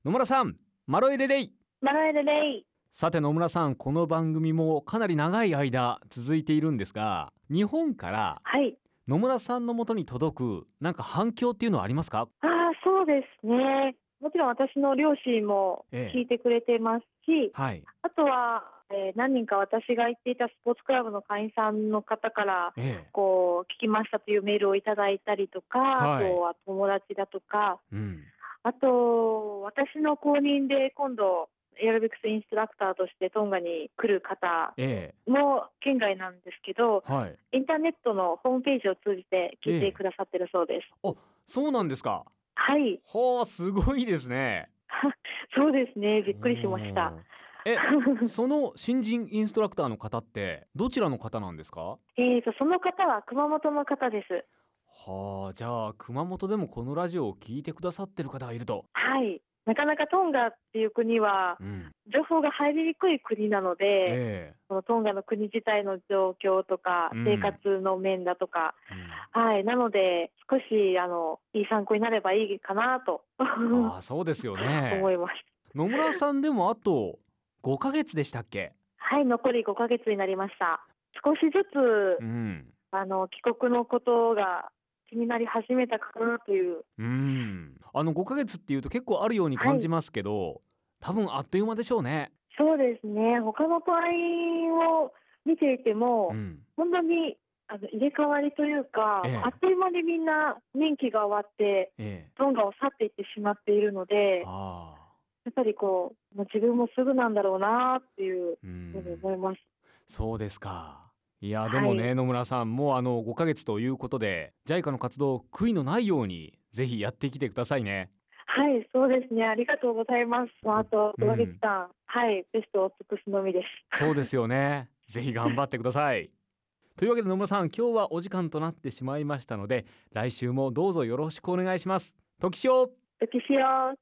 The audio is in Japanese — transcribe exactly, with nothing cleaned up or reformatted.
野村さん、マロエレレイ。 マロエレレイ。 さて野村さん、この番組もかなり長い間続いているんですが、日本からはい。 野村さんの元に届くなんか反響っていうのはありますか？ ああ、そうですね。もちろん私の両親もええ、 聞いてくれてますし、 はい、 あとは、えー何人か私が行っていたスポーツクラブの会員さんの方からええ、 こう聞きましたというメールをいただいたりとか、あはい、 とは友達だとか、 うん、 あと私の後任で今度エアロビクスインストラクターとしてトンガに来る方ええ、 も県外なんですけど、 はい、 インターネットのホームページを通じて聞いてええ、 くださってるそうです。 あ、そうなんですか。 はい。 はあ、すごいですね。 そうですね。びっくりしました。 おーえ、その新人インストラクターの方ってどちらの方なんですか？ えーと、その方は熊本の方です。 はあ、じゃあ熊本でもこのラジオを聞いてくださってる方がいると。 はい。なかなかトンガっていう国はうん、 情報が入りにくい国なので、 ええ、 そのトンガの国自体の状況とか生うん、 活の面だとか、 うん。 はい。なので少しあのいい参考になればいいかなとああ、そうですよね。 思います。 野村さんでもあとごかげつでしたっけ？ はい。残りごかげつになりました。少しずつうん。 あの帰国のことが気になり始めたかなという。 うーん。あのごかげつっていうと結構あるようにはい。 感じますけど、多分あっという間でしょうね。 そうですね。他の会員を見ていても、 うん。 本当にあの入れ替わりというか、あっええ、 という間にみんな任期が終わって、 ええ。 トンガを去っていってしまっているので、 はあ。 やっぱりこう、まあ自分もすぐなんだろうなっていううーふうに思いん。 ます。 そうですか。いや、ではい。 もね、野村さん、もうあのごかげつということで、ジャイカ の活動悔いのないようにぜひやってきてくださいね。 はい、そうですね。ありがとうございます。まあ、あことごかげつうん。 かん、はい、ベストを尽くすのみです。 そうですよね。ぜひ頑張ってください。というわけで野村さん、今日はお時間となってしまいましたので、来週もどうぞよろしくお願いします。時潮。 歴史を